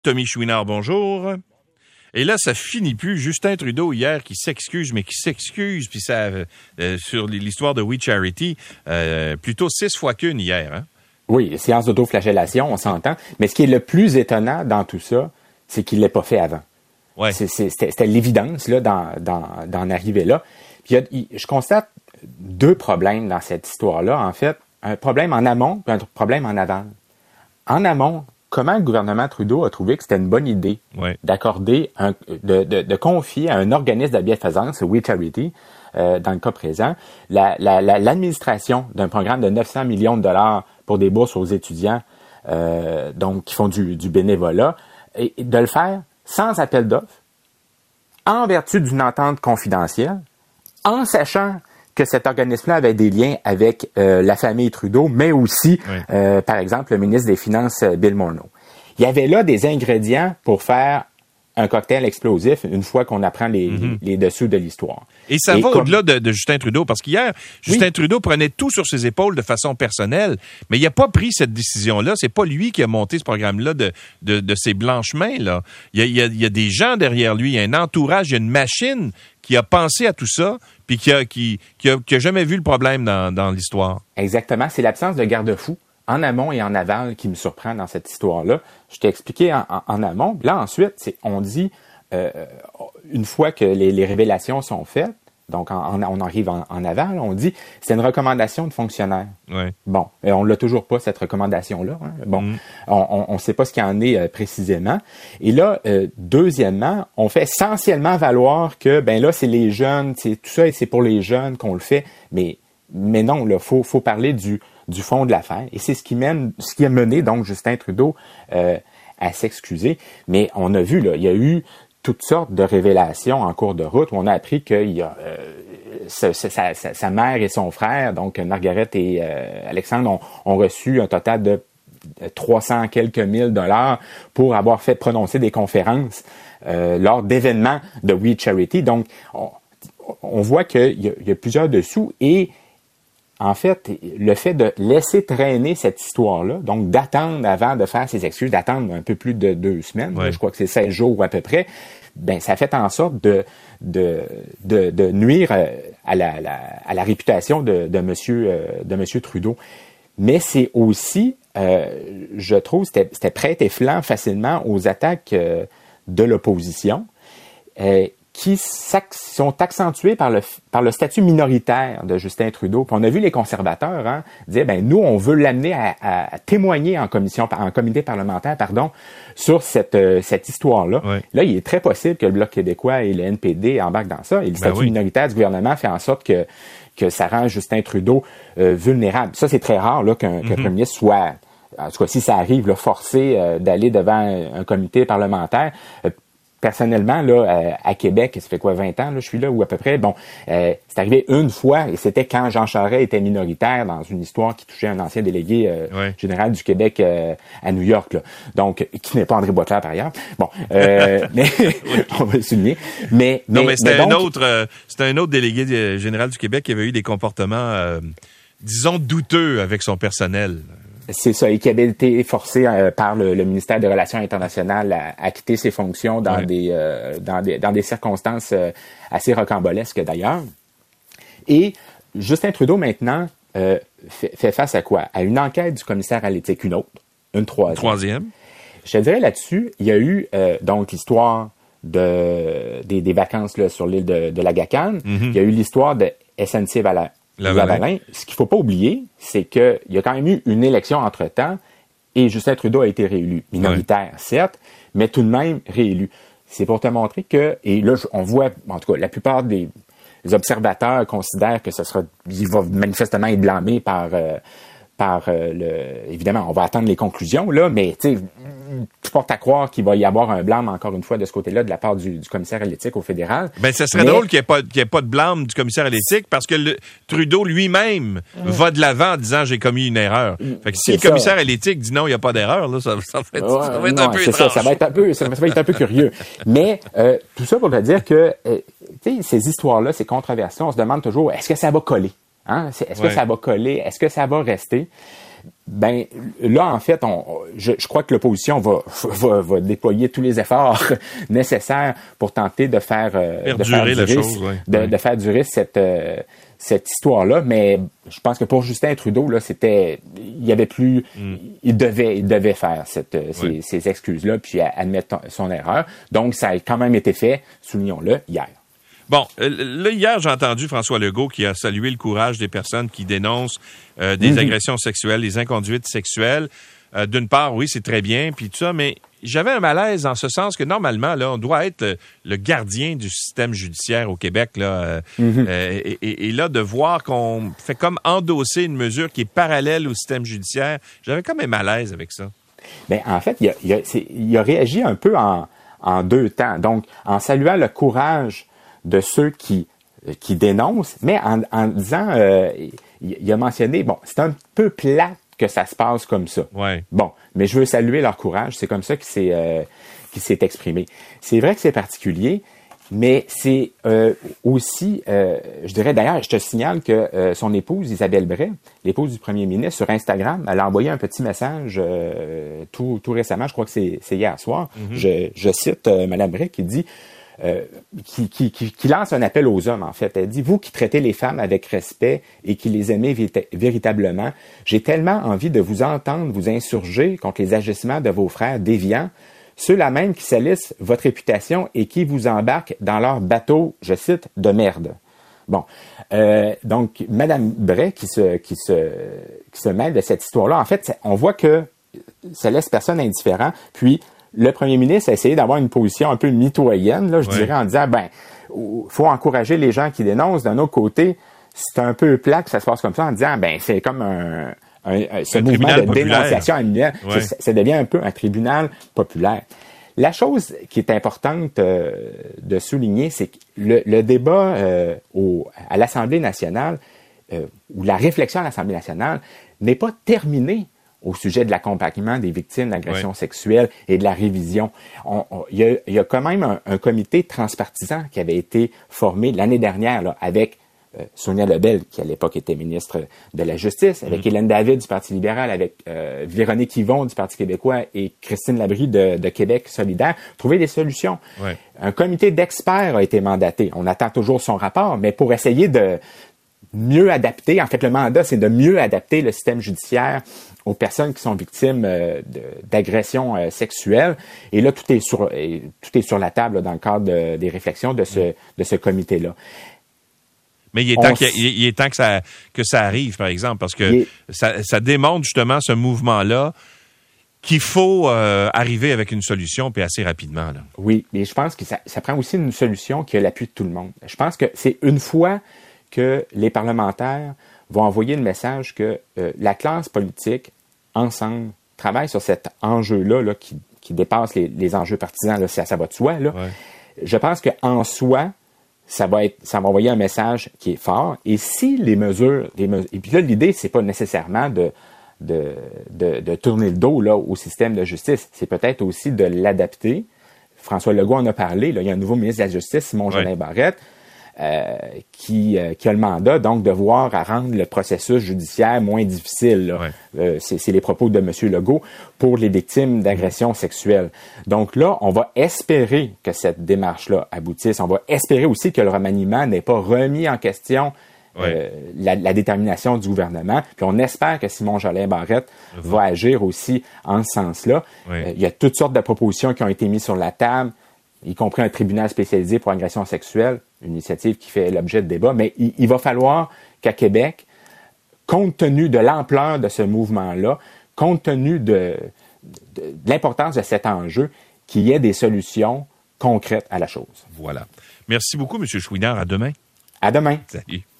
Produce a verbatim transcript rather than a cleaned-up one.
Tommy Chouinard, bonjour. Et là, ça finit plus. Justin Trudeau, hier, qui s'excuse, mais qui s'excuse, puis ça, euh, sur l'histoire de We Charity, euh, plutôt six fois qu'une hier, hein? Oui, séance d'autoflagellation, on s'entend. Mais ce qui est le plus étonnant dans tout ça, c'est qu'il ne l'ait pas fait avant. Ouais. C'est, c'est, c'était, c'était l'évidence là, dans, dans, d'en arriver là. Puis il y a, il, je constate deux problèmes dans cette histoire-là. En fait, un problème en amont et un problème en aval. En amont, comment le gouvernement Trudeau a trouvé que c'était une bonne idée ouais. d'accorder, un, de, de, de confier à un organisme de bienfaisance, We Charity, euh, dans le cas présent, la, la, la, l'administration d'un programme de neuf cents millions de dollars pour des bourses aux étudiants, euh, donc qui font du, du bénévolat, et, et de le faire sans appel d'offres, en vertu d'une entente confidentielle, en sachant que cet organisme-là avait des liens avec euh, la famille Trudeau, mais aussi, oui. euh, par exemple, le ministre des Finances, Bill Morneau. Il y avait là des ingrédients pour faire un cocktail explosif une fois qu'on apprend les, mm-hmm. les, les dessous de l'histoire. Et ça Et va comme... au-delà de, de Justin Trudeau, parce qu'hier, Justin oui. Trudeau prenait tout sur ses épaules de façon personnelle, mais il n'a pas pris cette décision-là. C'est pas lui qui a monté ce programme-là de, de, de ses blanches mains, là. Il y a, il y a, il y a des gens derrière lui, il y a un entourage, il y a une machine qui a pensé à tout ça, puis qui a, qui, qui a, qui a jamais vu le problème dans, dans l'histoire. Exactement. C'est l'absence de garde-fou en amont et en aval qui me surprend dans cette histoire-là. Je t'ai expliqué en, en, en amont. Là, ensuite, c'est, on dit, euh, une fois que les, les révélations sont faites, donc en, en, on arrive en, en aval, on dit, c'est une recommandation de fonctionnaire. Ouais. Bon, et on l'a toujours pas, cette recommandation-là. Hein. Bon, mm. on ne sait pas ce qu'il en est euh, précisément. Et là, euh, deuxièmement, on fait essentiellement valoir que, ben là, c'est les jeunes, c'est tout ça, et c'est pour les jeunes qu'on le fait. Mais, mais non, là, faut, faut parler du du fond de l'affaire. Et c'est ce qui mène, ce qui a mené donc Justin Trudeau euh, à s'excuser. Mais on a vu, là, il y a eu toutes sortes de révélations en cours de route où on a appris qu'il y a euh, sa, sa, sa, sa mère et son frère, donc Margaret et euh, Alexandre, ont, ont reçu un total de trois cents quelques mille dollars pour avoir fait prononcer des conférences euh, lors d'événements de We Charity. Donc, on, on voit qu'il y a, il y a plusieurs dessous et en fait, le fait de laisser traîner cette histoire-là, donc d'attendre avant de faire ses excuses, d'attendre un peu plus de deux semaines, ouais. je crois que c'est seize jours à peu près, ben ça fait en sorte de de de, de nuire à la, la à la réputation de de monsieur de monsieur Trudeau. Mais c'est aussi, euh, je trouve, c'était c'était prêt et flanc facilement aux attaques euh, de l'opposition. Euh, qui sont accentués par le par le statut minoritaire de Justin Trudeau. Puis on a vu les conservateurs hein, dire ben nous on veut l'amener à, à, à témoigner en commission en comité parlementaire pardon sur cette euh, cette histoire-là. Oui. Là, il est très possible que le Bloc québécois et le N P D embarquent dans ça et le statut ben oui. minoritaire du gouvernement fait en sorte que que ça rend Justin Trudeau euh, vulnérable. Ça c'est très rare là qu'un, mm-hmm. qu'un premier ministre soit en tout cas si ça arrive là forcé euh, d'aller devant un, un comité parlementaire. Euh, Personnellement, là, euh, à Québec, ça fait quoi, vingt ans, là, je suis là, ou à peu près, bon, euh, c'est arrivé une fois, et c'était quand Jean Charest était minoritaire dans une histoire qui touchait un ancien délégué euh, ouais. général du Québec euh, à New York, là. Donc, qui n'est pas André Boisclair, par ailleurs. Bon, euh, mais, on va le souligner. Mais, non, mais, mais c'était mais donc, un autre, euh, c'était un autre délégué général du Québec qui avait eu des comportements, euh, disons, douteux avec son personnel. C'est ça, et qui avait été forcé euh, par le, le ministère des Relations internationales à, à quitter ses fonctions dans, ouais. des, euh, dans, des, dans des circonstances euh, assez rocambolesques d'ailleurs. Et Justin Trudeau, maintenant, euh, fait, fait face à quoi? À une enquête du commissaire à l'éthique, une autre, une troisième. Troisième. Je te dirais là-dessus, il y a eu euh, donc l'histoire de, des, des vacances là, sur l'île de, de Lagacan. Mm-hmm. Il y a eu l'histoire de S N C Lavalin. Lavalin. Ce qu'il ne faut pas oublier, c'est qu'il y a quand même eu une élection entre-temps et Justin Trudeau a été réélu. Minoritaire, ouais. certes, mais tout de même réélu. C'est pour te montrer que, et là, on voit, en tout cas, la plupart des observateurs considèrent que ce sera, il va manifestement être blâmé par, euh, par euh, le, évidemment, on va attendre les conclusions, là, mais, tu sais, tu portes à croire qu'il va y avoir un blâme, encore une fois, de ce côté-là, de la part du, du commissaire à l'éthique au fédéral. Ben, ça serait mais... drôle qu'il n'y ait pas, qu'il n'y ait pas de blâme du commissaire à l'éthique parce que le, Trudeau lui-même mmh. va de l'avant en disant j'ai commis une erreur. Fait que si c'est le commissaire ça. à l'éthique dit non, il n'y a pas d'erreur, là, ça, ça, fait, ouais, ça va être non, un peu étrange. Ça, ça va être un peu, ça va être un peu curieux. Mais, euh, tout ça pour te dire que, euh, tu sais, ces histoires-là, ces controversions, on se demande toujours, est-ce que ça va coller? Hein? Est-ce ouais. que ça va coller? Est-ce que ça va rester? Ben là, en fait, on, je, je crois que l'opposition va, va, va déployer tous les efforts nécessaires pour tenter de faire, faire de durer faire la durer, chose, ouais. de, ouais. de faire durer cette euh, cette histoire-là. Mais je pense que pour Justin Trudeau, là, c'était, il y avait plus, mm. il devait, il devait faire cette ces, ouais. ces excuses-là, puis admettre son erreur. Donc, ça a quand même été fait, soulignons-le, hier. Bon, là, hier, j'ai entendu François Legault qui a salué le courage des personnes qui dénoncent euh, des mmh. agressions sexuelles, des inconduites sexuelles. Euh, d'une part, oui, c'est très bien, puis tout ça, mais j'avais un malaise en ce sens que, normalement, là, on doit être le, le gardien du système judiciaire au Québec, là. Euh, mmh. euh, et, et, et là, de voir qu'on fait comme endosser une mesure qui est parallèle au système judiciaire, j'avais comme un malaise avec ça. Bien, en fait, il a, il a, il a réagi un peu en, en deux temps. Donc, en saluant le courage de ceux qui qui dénoncent, mais en, en disant, euh, il, il a mentionné, bon, c'est un peu plate que ça se passe comme ça. Ouais. Bon, mais je veux saluer leur courage, c'est comme ça qu'il s'est, euh, qu'il s'est exprimé. C'est vrai que c'est particulier, mais c'est euh, aussi, euh, je dirais d'ailleurs, je te signale que euh, son épouse, Isabelle Bray, l'épouse du premier ministre, sur Instagram, elle a envoyé un petit message euh, tout, tout récemment, je crois que c'est, c'est hier soir, mm-hmm. je, je cite euh, Mme Bray qui dit, Euh, qui, qui, qui, qui lance un appel aux hommes, en fait. Elle dit, vous qui traitez les femmes avec respect et qui les aimez vé- véritablement, j'ai tellement envie de vous entendre vous insurger contre les agissements de vos frères déviants, ceux-là même qui salissent votre réputation et qui vous embarquent dans leur bateau, je cite, de merde. Bon, euh, donc, Mme Bray qui se, qui, se, qui se mêle de cette histoire-là, en fait, on voit que ça laisse personne indifférent, puis le premier ministre a essayé d'avoir une position un peu mitoyenne, là, je ouais. dirais, en disant, ben, faut encourager les gens qui dénoncent. D'un autre côté, c'est un peu plat que ça se passe comme ça, en disant, ben, c'est comme un, un, un ce un mouvement de populaire. Dénonciation annuelle. Ouais. Ça, ça devient un peu un tribunal populaire. La chose qui est importante euh, de souligner, c'est que le, le débat euh, au, à l'Assemblée nationale, euh, ou la réflexion à l'Assemblée nationale, n'est pas terminée au sujet de l'accompagnement des victimes d'agressions oui. sexuelles et de la révision. Il y a, y a quand même un, un comité transpartisan qui avait été formé l'année dernière là, avec euh, Sonia Lebel, qui à l'époque était ministre de la Justice, avec mm. Hélène David du Parti libéral, avec euh, Véronique Yvon du Parti québécois et Christine Labrie de, de Québec solidaire, trouver des solutions. Oui. Un comité d'experts a été mandaté. On attend toujours son rapport, mais pour essayer de mieux adapter, en fait, le mandat, c'est de mieux adapter le système judiciaire aux personnes qui sont victimes euh, de, d'agressions euh, sexuelles. Et là, tout est sur, et, tout est sur la table là, dans le cadre de, des réflexions de ce, mmh. de ce comité-là. Mais il est temps, s... il est temps que, ça, que ça arrive, par exemple, parce que est... ça, ça démontre justement ce mouvement-là qu'il faut euh, arriver avec une solution, puis assez rapidement. Là. Oui, mais je pense que ça, ça prend aussi une solution qui a l'appui de tout le monde. Je pense que c'est une fois que les parlementaires vont envoyer le message que euh, la classe politique, ensemble, travaille sur cet enjeu-là là, qui, qui dépasse les, les enjeux partisans, là, ça, ça va de soi. Là. Ouais. Je pense qu'en soi, ça va être, ça va envoyer un message qui est fort. Et si les mesures, les mesures et puis là, l'idée, c'est pas nécessairement de, de, de, de tourner le dos là, au système de justice, c'est peut-être aussi de l'adapter. François Legault en a parlé, là, il y a un nouveau ministre de la Justice, Simon-Jolin ouais. Barrette, Euh, qui, euh, qui a le mandat, donc, de voir à rendre le processus judiciaire moins difficile. Là. Ouais. Euh, c'est, c'est les propos de M. Legault pour les victimes d'agressions sexuelles. Donc là, on va espérer que cette démarche-là aboutisse. On va espérer aussi que le remaniement n'ait pas remis en question ouais. euh, la, la détermination du gouvernement. Puis on espère que Simon-Jolin Barrette mmh. va agir aussi en ce sens-là. Ouais. Euh, il y a toutes sortes de propositions qui ont été mises sur la table, y compris un tribunal spécialisé pour agression sexuelle, une initiative qui fait l'objet de débat, mais il, il va falloir qu'à Québec, compte tenu de l'ampleur de ce mouvement-là, compte tenu de, de, de l'importance de cet enjeu, qu'il y ait des solutions concrètes à la chose. Voilà. Merci beaucoup, M. Chouinard. À demain. À demain. Salut.